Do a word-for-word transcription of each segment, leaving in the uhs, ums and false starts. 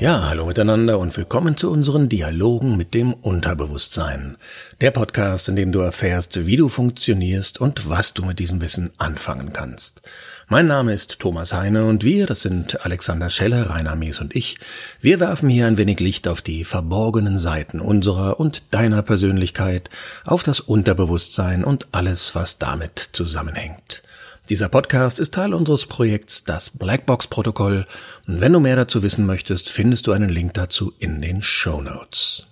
Ja, hallo miteinander und willkommen zu unseren Dialogen mit dem Unterbewusstsein. Der Podcast, in dem du erfährst, wie du funktionierst und was du mit diesem Wissen anfangen kannst. Mein Name ist Thomas Heine und wir, das sind Alexander Schelle, Rainer Mees und ich, wir werfen hier ein wenig Licht auf die verborgenen Seiten unserer und deiner Persönlichkeit, auf das Unterbewusstsein und alles, was damit zusammenhängt. Dieser Podcast ist Teil unseres Projekts Das Blackbox-Protokoll und wenn du mehr dazu wissen möchtest, findest du einen Link dazu in den Shownotes.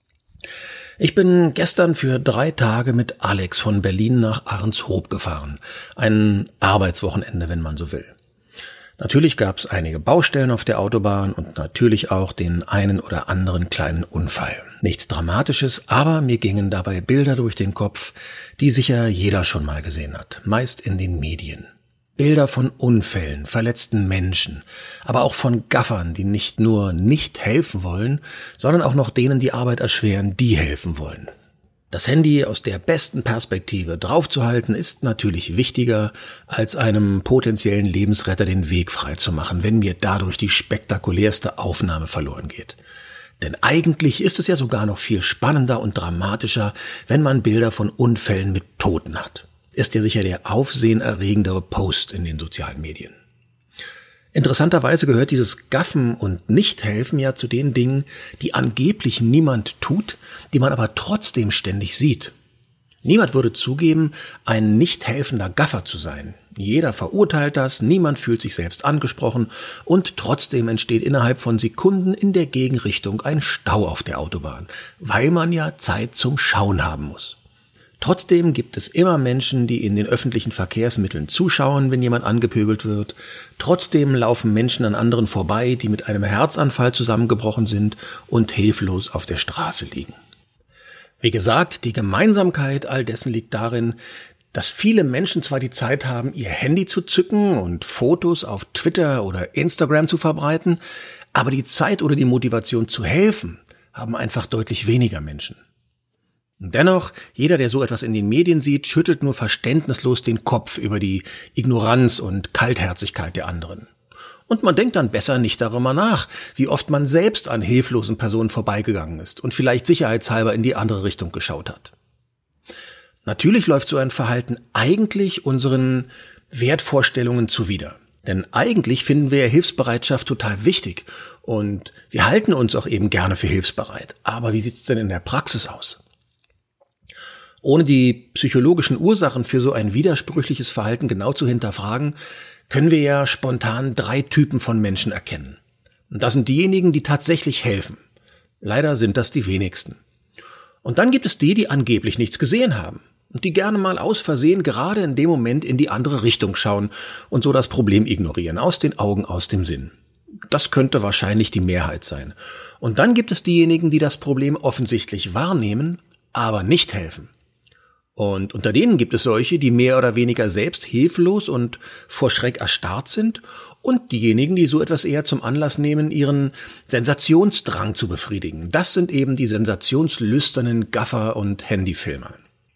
Ich bin gestern für drei Tage mit Alex von Berlin nach Ahrenshoop gefahren. Ein Arbeitswochenende, wenn man so will. Natürlich gab es einige Baustellen auf der Autobahn und natürlich auch den einen oder anderen kleinen Unfall. Nichts Dramatisches, aber mir gingen dabei Bilder durch den Kopf, die sicher jeder schon mal gesehen hat, meist in den Medien. Bilder von Unfällen, verletzten Menschen, aber auch von Gaffern, die nicht nur nicht helfen wollen, sondern auch noch denen die Arbeit erschweren, die helfen wollen. Das Handy aus der besten Perspektive draufzuhalten, ist natürlich wichtiger, als einem potenziellen Lebensretter den Weg frei zu machen, wenn mir dadurch die spektakulärste Aufnahme verloren geht. Denn eigentlich ist es ja sogar noch viel spannender und dramatischer, wenn man Bilder von Unfällen mit Toten hat. Ist ja sicher der aufsehenerregendere Post in den sozialen Medien. Interessanterweise gehört dieses Gaffen und Nichthelfen ja zu den Dingen, die angeblich niemand tut, die man aber trotzdem ständig sieht. Niemand würde zugeben, ein nicht helfender Gaffer zu sein. Jeder verurteilt das, niemand fühlt sich selbst angesprochen und trotzdem entsteht innerhalb von Sekunden in der Gegenrichtung ein Stau auf der Autobahn, weil man ja Zeit zum Schauen haben muss. Trotzdem gibt es immer Menschen, die in den öffentlichen Verkehrsmitteln zuschauen, wenn jemand angepöbelt wird. Trotzdem laufen Menschen an anderen vorbei, die mit einem Herzanfall zusammengebrochen sind und hilflos auf der Straße liegen. Wie gesagt, die Gemeinsamkeit all dessen liegt darin, dass viele Menschen zwar die Zeit haben, ihr Handy zu zücken und Fotos auf Twitter oder Instagram zu verbreiten, aber die Zeit oder die Motivation zu helfen, haben einfach deutlich weniger Menschen. Und dennoch, jeder, der so etwas in den Medien sieht, schüttelt nur verständnislos den Kopf über die Ignoranz und Kaltherzigkeit der anderen. Und man denkt dann besser nicht darüber nach, wie oft man selbst an hilflosen Personen vorbeigegangen ist und vielleicht sicherheitshalber in die andere Richtung geschaut hat. Natürlich läuft so ein Verhalten eigentlich unseren Wertvorstellungen zuwider. Denn eigentlich finden wir Hilfsbereitschaft total wichtig und wir halten uns auch eben gerne für hilfsbereit. Aber wie sieht's denn in der Praxis aus? Ohne die psychologischen Ursachen für so ein widersprüchliches Verhalten genau zu hinterfragen, können wir ja spontan drei Typen von Menschen erkennen. Und das sind diejenigen, die tatsächlich helfen. Leider sind das die wenigsten. Und dann gibt es die, die angeblich nichts gesehen haben und die gerne mal aus Versehen gerade in dem Moment in die andere Richtung schauen und so das Problem ignorieren, aus den Augen, aus dem Sinn. Das könnte wahrscheinlich die Mehrheit sein. Und dann gibt es diejenigen, die das Problem offensichtlich wahrnehmen, aber nicht helfen. Und unter denen gibt es solche, die mehr oder weniger selbst hilflos und vor Schreck erstarrt sind und diejenigen, die so etwas eher zum Anlass nehmen, ihren Sensationsdrang zu befriedigen. Das sind eben die sensationslüsternen Gaffer und Handyfilmer.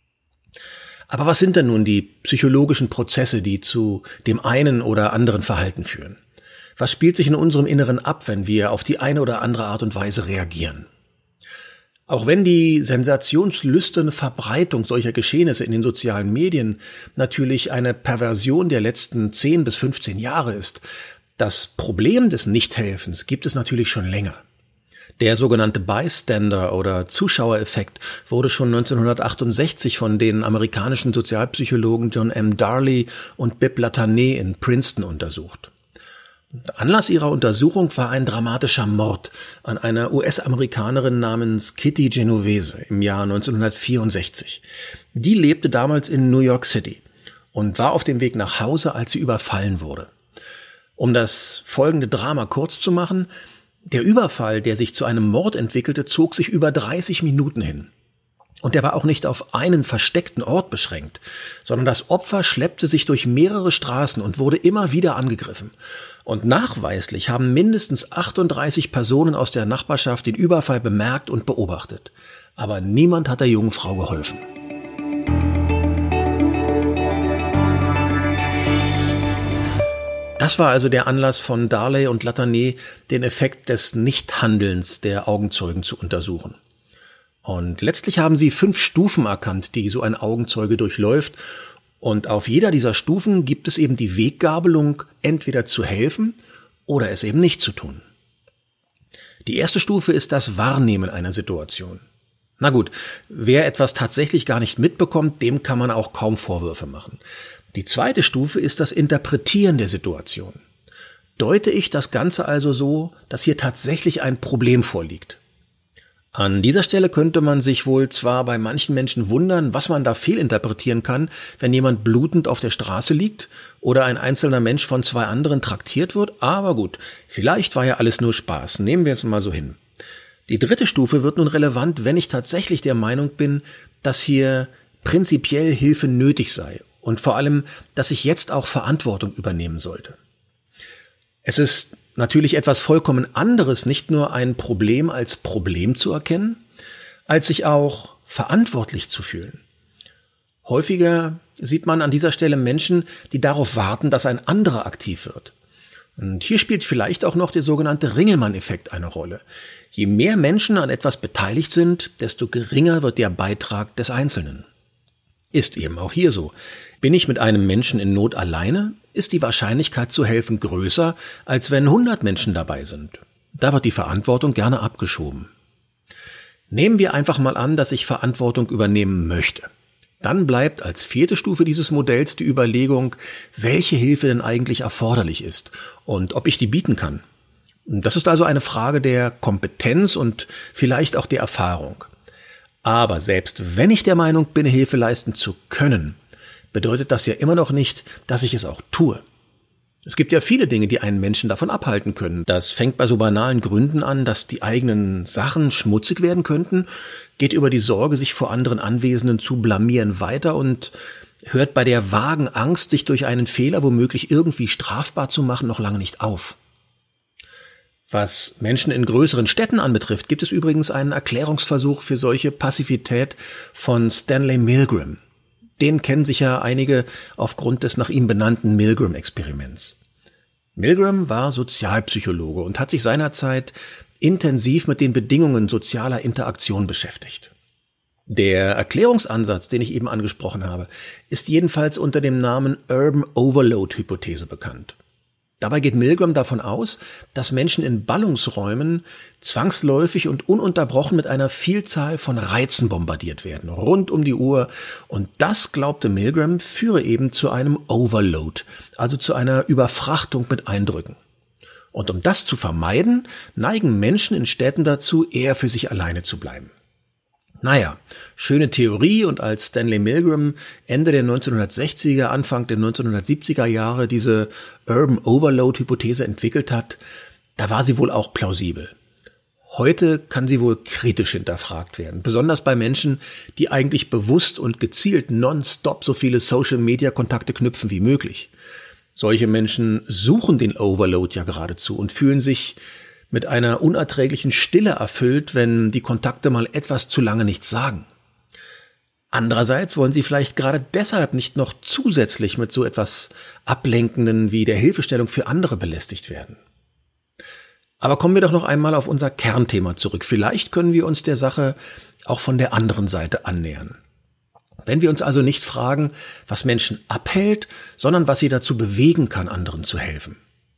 Aber was sind denn nun die psychologischen Prozesse, die zu dem einen oder anderen Verhalten führen? Was spielt sich in unserem Inneren ab, wenn wir auf die eine oder andere Art und Weise reagieren? Auch wenn die sensationslüsterne Verbreitung solcher Geschehnisse in den sozialen Medien natürlich eine Perversion der letzten zehn bis fünfzehn Jahre ist, das Problem des Nichthelfens gibt es natürlich schon länger. Der sogenannte Bystander- oder Zuschauereffekt wurde schon neunzehnhundertachtundsechzig von den amerikanischen Sozialpsychologen John M. Darley und Bibb Latané in Princeton untersucht. Anlass ihrer Untersuchung war ein dramatischer Mord an einer U S-Amerikanerin namens Kitty Genovese im Jahr neunzehnhundertvierundsechzig. Die lebte damals in New York City und war auf dem Weg nach Hause, als sie überfallen wurde. Um das folgende Drama kurz zu machen, der Überfall, der sich zu einem Mord entwickelte, zog sich über dreißig Minuten hin. Und der war auch nicht auf einen versteckten Ort beschränkt, sondern das Opfer schleppte sich durch mehrere Straßen und wurde immer wieder angegriffen. Und nachweislich haben mindestens achtunddreißig Personen aus der Nachbarschaft den Überfall bemerkt und beobachtet. Aber niemand hat der jungen Frau geholfen. Das war also der Anlass von Darley und Latané, den Effekt des Nichthandelns der Augenzeugen zu untersuchen. Und letztlich haben sie fünf Stufen erkannt, die so ein Augenzeuge durchläuft. Und auf jeder dieser Stufen gibt es eben die Weggabelung, entweder zu helfen oder es eben nicht zu tun. Die erste Stufe ist das Wahrnehmen einer Situation. Na gut, wer etwas tatsächlich gar nicht mitbekommt, dem kann man auch kaum Vorwürfe machen. Die zweite Stufe ist das Interpretieren der Situation. Deute ich das Ganze also so, dass hier tatsächlich ein Problem vorliegt? An dieser Stelle könnte man sich wohl zwar bei manchen Menschen wundern, was man da fehlinterpretieren kann, wenn jemand blutend auf der Straße liegt oder ein einzelner Mensch von zwei anderen traktiert wird, aber gut, vielleicht war ja alles nur Spaß, nehmen wir es mal so hin. Die dritte Stufe wird nun relevant, wenn ich tatsächlich der Meinung bin, dass hier prinzipiell Hilfe nötig sei. Und vor allem, dass ich jetzt auch Verantwortung übernehmen sollte. Es ist natürlich etwas vollkommen anderes, nicht nur ein Problem als Problem zu erkennen, als sich auch verantwortlich zu fühlen. Häufiger sieht man an dieser Stelle Menschen, die darauf warten, dass ein anderer aktiv wird. Und hier spielt vielleicht auch noch der sogenannte Ringelmann-Effekt eine Rolle. Je mehr Menschen an etwas beteiligt sind, desto geringer wird der Beitrag des Einzelnen. Ist eben auch hier so. Bin ich mit einem Menschen in Not alleine, ist die Wahrscheinlichkeit zu helfen größer, als wenn hundert Menschen dabei sind. Da wird die Verantwortung gerne abgeschoben. Nehmen wir einfach mal an, dass ich Verantwortung übernehmen möchte. Dann bleibt als vierte Stufe dieses Modells die Überlegung, welche Hilfe denn eigentlich erforderlich ist und ob ich die bieten kann. Das ist also eine Frage der Kompetenz und vielleicht auch der Erfahrung. Aber selbst wenn ich der Meinung bin, Hilfe leisten zu können, bedeutet das ja immer noch nicht, dass ich es auch tue. Es gibt ja viele Dinge, die einen Menschen davon abhalten können. Das fängt bei so banalen Gründen an, dass die eigenen Sachen schmutzig werden könnten, geht über die Sorge, sich vor anderen Anwesenden zu blamieren, weiter und hört bei der vagen Angst, sich durch einen Fehler womöglich irgendwie strafbar zu machen, noch lange nicht auf. Was Menschen in größeren Städten anbetrifft, gibt es übrigens einen Erklärungsversuch für solche Passivität von Stanley Milgram. Den kennen sicher einige aufgrund des nach ihm benannten Milgram-Experiments. Milgram war Sozialpsychologe und hat sich seinerzeit intensiv mit den Bedingungen sozialer Interaktion beschäftigt. Der Erklärungsansatz, den ich eben angesprochen habe, ist jedenfalls unter dem Namen Urban Overload-Hypothese bekannt. Dabei geht Milgram davon aus, dass Menschen in Ballungsräumen zwangsläufig und ununterbrochen mit einer Vielzahl von Reizen bombardiert werden, rund um die Uhr. Und das, glaubte Milgram, führe eben zu einem Overload, also zu einer Überfrachtung mit Eindrücken. Und um das zu vermeiden, neigen Menschen in Städten dazu, eher für sich alleine zu bleiben. Naja, schöne Theorie, und als Stanley Milgram Ende der neunzehnhundertsechziger, Anfang der neunzehnhundertsiebziger Jahre diese Urban Overload-Hypothese entwickelt hat, da war sie wohl auch plausibel. Heute kann sie wohl kritisch hinterfragt werden, besonders bei Menschen, die eigentlich bewusst und gezielt nonstop so viele Social-Media-Kontakte knüpfen wie möglich. Solche Menschen suchen den Overload ja geradezu und fühlen sich mit einer unerträglichen Stille erfüllt, wenn die Kontakte mal etwas zu lange nichts sagen. Andererseits wollen sie vielleicht gerade deshalb nicht noch zusätzlich mit so etwas Ablenkenden wie der Hilfestellung für andere belästigt werden. Aber kommen wir doch noch einmal auf unser Kernthema zurück. Vielleicht können wir uns der Sache auch von der anderen Seite annähern. Wenn wir uns also nicht fragen, was Menschen abhält, sondern was sie dazu bewegen kann, anderen zu helfen.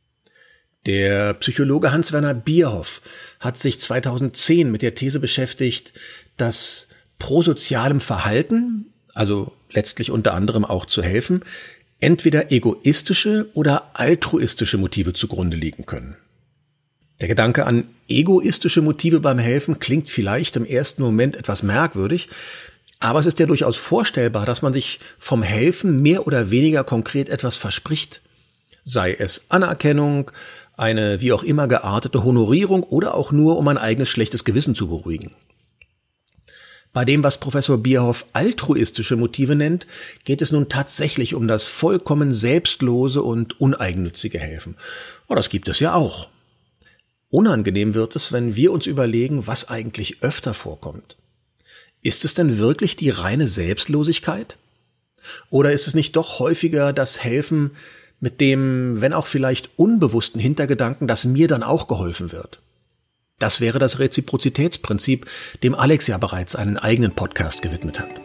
Der Psychologe Hans-Werner Bierhoff hat sich zweitausendzehn mit der These beschäftigt, dass prosozialem Verhalten, also letztlich unter anderem auch zu helfen, entweder egoistische oder altruistische Motive zugrunde liegen können. Der Gedanke an egoistische Motive beim Helfen klingt vielleicht im ersten Moment etwas merkwürdig, aber es ist ja durchaus vorstellbar, dass man sich vom Helfen mehr oder weniger konkret etwas verspricht. Sei es Anerkennung, eine wie auch immer geartete Honorierung oder auch nur, um ein eigenes schlechtes Gewissen zu beruhigen. Bei dem, was Professor Bierhoff altruistische Motive nennt, geht es nun tatsächlich um das vollkommen selbstlose und uneigennützige Helfen. Oh, das gibt es ja auch. Unangenehm wird es, wenn wir uns überlegen, was eigentlich öfter vorkommt. Ist es denn wirklich die reine Selbstlosigkeit? Oder ist es nicht doch häufiger das Helfen mit dem, wenn auch vielleicht unbewussten Hintergedanken, dass mir dann auch geholfen wird. Das wäre das Reziprozitätsprinzip, dem Alex ja bereits einen eigenen Podcast gewidmet hat.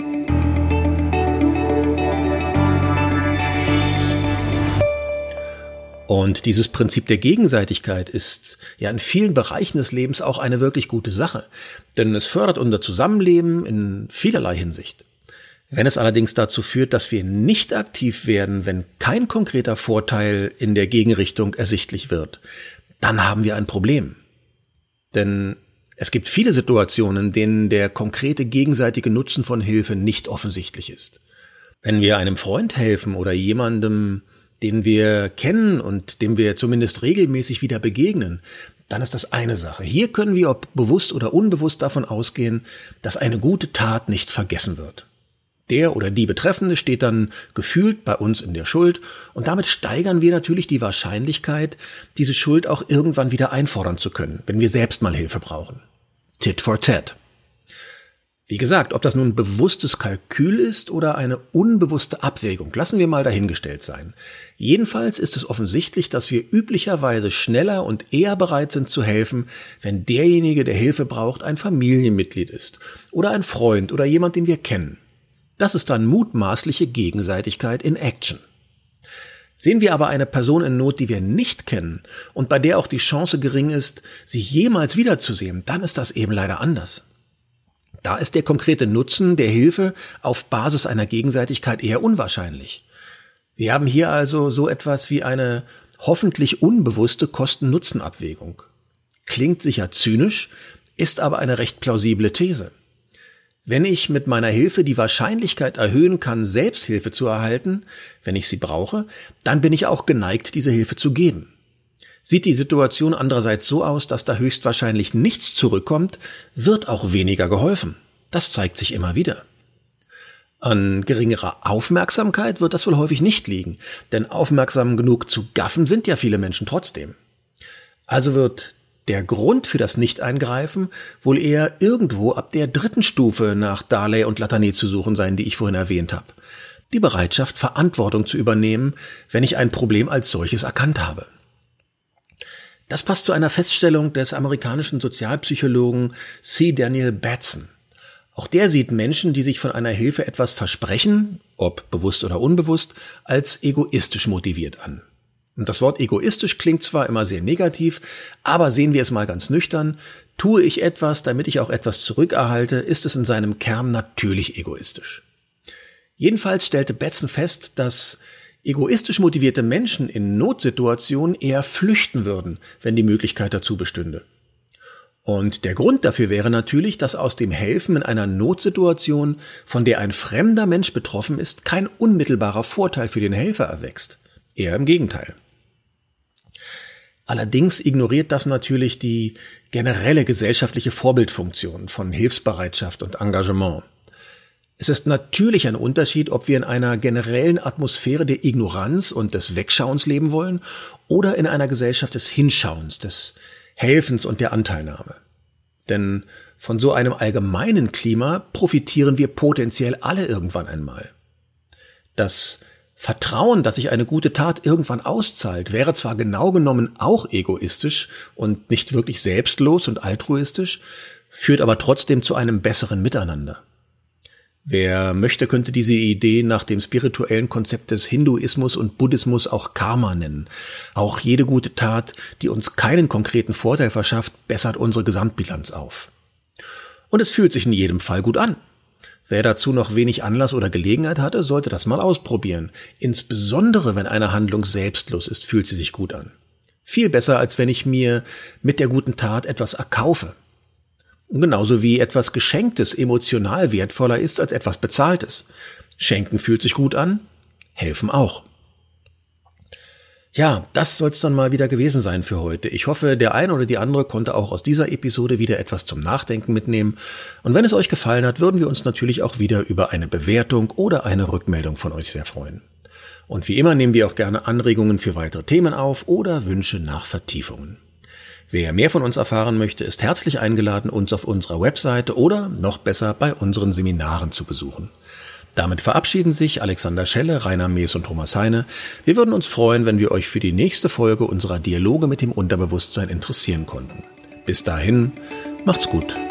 Und dieses Prinzip der Gegenseitigkeit ist ja in vielen Bereichen des Lebens auch eine wirklich gute Sache, denn es fördert unser Zusammenleben in vielerlei Hinsicht. Wenn es allerdings dazu führt, dass wir nicht aktiv werden, wenn kein konkreter Vorteil in der Gegenrichtung ersichtlich wird, dann haben wir ein Problem. Denn es gibt viele Situationen, in denen der konkrete gegenseitige Nutzen von Hilfe nicht offensichtlich ist. Wenn wir einem Freund helfen oder jemandem, den wir kennen und dem wir zumindest regelmäßig wieder begegnen, dann ist das eine Sache. Hier können wir, ob bewusst oder unbewusst, davon ausgehen, dass eine gute Tat nicht vergessen wird. Der oder die Betreffende steht dann gefühlt bei uns in der Schuld und damit steigern wir natürlich die Wahrscheinlichkeit, diese Schuld auch irgendwann wieder einfordern zu können, wenn wir selbst mal Hilfe brauchen. Tit for tat. Wie gesagt, ob das nun bewusstes Kalkül ist oder eine unbewusste Abwägung, lassen wir mal dahingestellt sein. Jedenfalls ist es offensichtlich, dass wir üblicherweise schneller und eher bereit sind zu helfen, wenn derjenige, der Hilfe braucht, ein Familienmitglied ist oder ein Freund oder jemand, den wir kennen. Das ist dann mutmaßliche Gegenseitigkeit in Action. Sehen wir aber eine Person in Not, die wir nicht kennen und bei der auch die Chance gering ist, sie jemals wiederzusehen, dann ist das eben leider anders. Da ist der konkrete Nutzen der Hilfe auf Basis einer Gegenseitigkeit eher unwahrscheinlich. Wir haben hier also so etwas wie eine hoffentlich unbewusste Kosten-Nutzen-Abwägung. Klingt sicher zynisch, ist aber eine recht plausible These. Wenn ich mit meiner Hilfe die Wahrscheinlichkeit erhöhen kann, Selbsthilfe zu erhalten, wenn ich sie brauche, dann bin ich auch geneigt, diese Hilfe zu geben. Sieht die Situation andererseits so aus, dass da höchstwahrscheinlich nichts zurückkommt, wird auch weniger geholfen. Das zeigt sich immer wieder. An geringerer Aufmerksamkeit wird das wohl häufig nicht liegen, denn aufmerksam genug zu gaffen sind ja viele Menschen trotzdem. Also wird der Grund für das Nicht-Eingreifen wohl eher irgendwo ab der dritten Stufe nach Darley und Latané zu suchen sein, die ich vorhin erwähnt habe. Die Bereitschaft, Verantwortung zu übernehmen, wenn ich ein Problem als solches erkannt habe. Das passt zu einer Feststellung des amerikanischen Sozialpsychologen C. Daniel Batson. Auch der sieht Menschen, die sich von einer Hilfe etwas versprechen, ob bewusst oder unbewusst, als egoistisch motiviert an. Und das Wort egoistisch klingt zwar immer sehr negativ, aber sehen wir es mal ganz nüchtern. Tue ich etwas, damit ich auch etwas zurückerhalte, ist es in seinem Kern natürlich egoistisch. Jedenfalls stellte Batson fest, dass egoistisch motivierte Menschen in Notsituationen eher flüchten würden, wenn die Möglichkeit dazu bestünde. Und der Grund dafür wäre natürlich, dass aus dem Helfen in einer Notsituation, von der ein fremder Mensch betroffen ist, kein unmittelbarer Vorteil für den Helfer erwächst. Eher im Gegenteil. Allerdings ignoriert das natürlich die generelle gesellschaftliche Vorbildfunktion von Hilfsbereitschaft und Engagement. Es ist natürlich ein Unterschied, ob wir in einer generellen Atmosphäre der Ignoranz und des Wegschauens leben wollen oder in einer Gesellschaft des Hinschauens, des Helfens und der Anteilnahme. Denn von so einem allgemeinen Klima profitieren wir potenziell alle irgendwann einmal. Das Vertrauen, dass sich eine gute Tat irgendwann auszahlt, wäre zwar genau genommen auch egoistisch und nicht wirklich selbstlos und altruistisch, führt aber trotzdem zu einem besseren Miteinander. Wer möchte, könnte diese Idee nach dem spirituellen Konzept des Hinduismus und Buddhismus auch Karma nennen. Auch jede gute Tat, die uns keinen konkreten Vorteil verschafft, bessert unsere Gesamtbilanz auf. Und es fühlt sich in jedem Fall gut an. Wer dazu noch wenig Anlass oder Gelegenheit hatte, sollte das mal ausprobieren. Insbesondere wenn eine Handlung selbstlos ist, fühlt sie sich gut an. Viel besser, als wenn ich mir mit der guten Tat etwas erkaufe. Und genauso wie etwas Geschenktes emotional wertvoller ist als etwas Bezahltes. Schenken fühlt sich gut an, helfen auch. Ja, das soll es dann mal wieder gewesen sein für heute. Ich hoffe, der eine oder die andere konnte auch aus dieser Episode wieder etwas zum Nachdenken mitnehmen. Und wenn es euch gefallen hat, würden wir uns natürlich auch wieder über eine Bewertung oder eine Rückmeldung von euch sehr freuen. Und wie immer nehmen wir auch gerne Anregungen für weitere Themen auf oder Wünsche nach Vertiefungen. Wer mehr von uns erfahren möchte, ist herzlich eingeladen, uns auf unserer Webseite oder noch besser bei unseren Seminaren zu besuchen. Damit verabschieden sich Alexander Schelle, Rainer Mees und Thomas Heine. Wir würden uns freuen, wenn wir euch für die nächste Folge unserer Dialoge mit dem Unterbewusstsein interessieren konnten. Bis dahin, macht's gut.